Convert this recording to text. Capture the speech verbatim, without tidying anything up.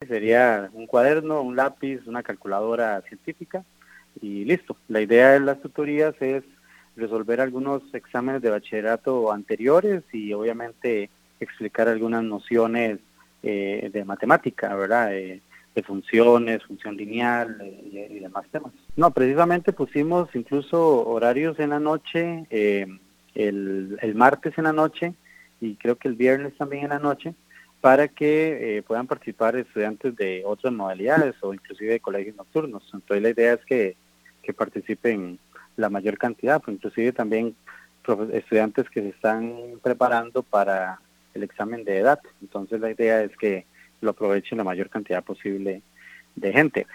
sería un cuaderno, un lápiz, una calculadora científica y listo. La idea de las tutorías es resolver algunos exámenes de bachillerato anteriores y obviamente explicar algunas nociones eh, de matemática, ¿verdad? Eh, de funciones, función lineal eh, y, y demás temas. No, precisamente pusimos incluso horarios en la noche, eh, el, el martes en la noche y creo que el viernes también en la noche, para que eh, puedan participar estudiantes de otras modalidades o inclusive de colegios nocturnos. Entonces la idea es que, que participen la mayor cantidad, pues inclusive también estudiantes que se están preparando para el examen de edad. Entonces la idea es que lo aprovechen la mayor cantidad posible de gente.